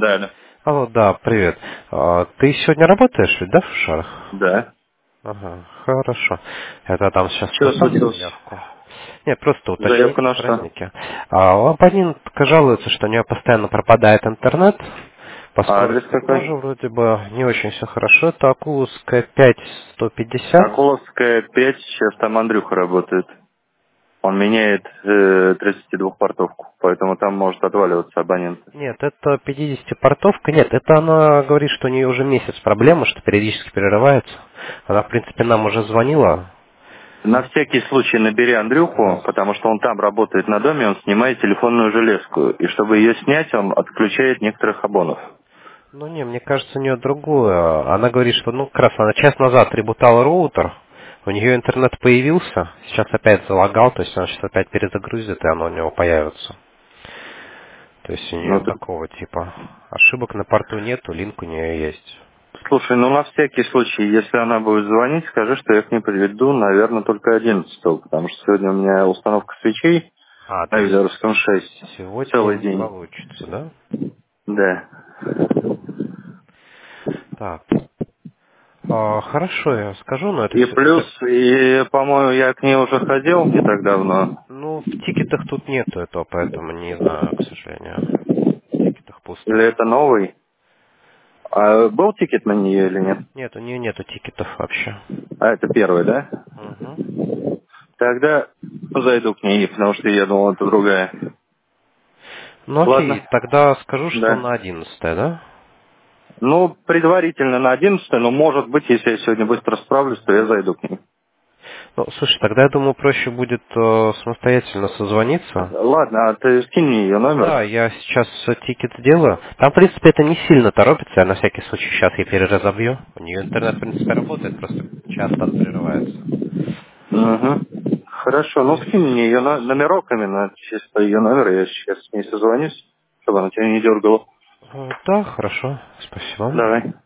Да, да. Алло, да, привет. Ты сегодня работаешь ведь, да, в Шарах? Да. Ага, хорошо. Это там сейчас Что поставлю случилось? заявку. Нет, просто уточнить Заявку на что? праздники. Абонентка жалуется, что у нее постоянно пропадает интернет. По А адрес скорости тоже какой? вроде бы не очень все хорошо. Это Акуловская 5150. Акуловская 5, сейчас там Андрюха работает. Он меняет 32-портовку, поэтому там может отваливаться абонент. Нет, это 50-портовка. Нет, это она говорит, что у нее уже месяц проблема, что периодически перерывается. Она, в принципе, нам уже звонила. На всякий случай набери Андрюху, потому что он там работает на доме, он снимает телефонную железку. И чтобы ее снять, он отключает некоторых абонов. Ну не, мне кажется, у нее другое. Она говорит, что ну как раз она час назад ребутала роутер, у нее интернет появился, сейчас опять залагал, то есть она сейчас опять перезагрузит, и оно у него появится. То есть у Ну, нее такого типа ошибок на порту нету, линк у нее есть. слушай, ну на всякий случай, если она будет звонить, скажи, что я к ней приведу, наверное, только 11-го, потому что сегодня у меня установка свечей То на есть Визоровском 6 сегодня целый не день. получится, да? Да. Так, хорошо, я скажу, но это И все плюс, таки... и, по-моему, я к ней уже ходил не так давно. Ну, в тикетах тут нету этого, поэтому не знаю, к сожалению. В тикетах пусто. Или это новый? А был тикет на нее или нет? Нет, у нее нету тикетов вообще. А это первый, да? Угу. Тогда зайду к ней, потому что я думал, это другая. Ну окей, Ладно? тогда скажу, что Да. на 11, да? Ну, предварительно на 11, но может быть, если я сегодня быстро справлюсь, то я зайду к ней. Ну, слушай, тогда я думаю, проще будет самостоятельно созвониться. Ладно, а ты скинь мне ее номер. Да, я сейчас тикет сделаю. Там, в принципе, это не сильно торопится, я на всякий случай сейчас я переразобью. У нее интернет, в принципе, работает, просто часто прерывается. Угу. Хорошо, ну скинь мне ее номерок именно, чисто ее номер, я сейчас с ней созвонюсь, чтобы она тебя не дергала. Да, хорошо, спасибо. Давай.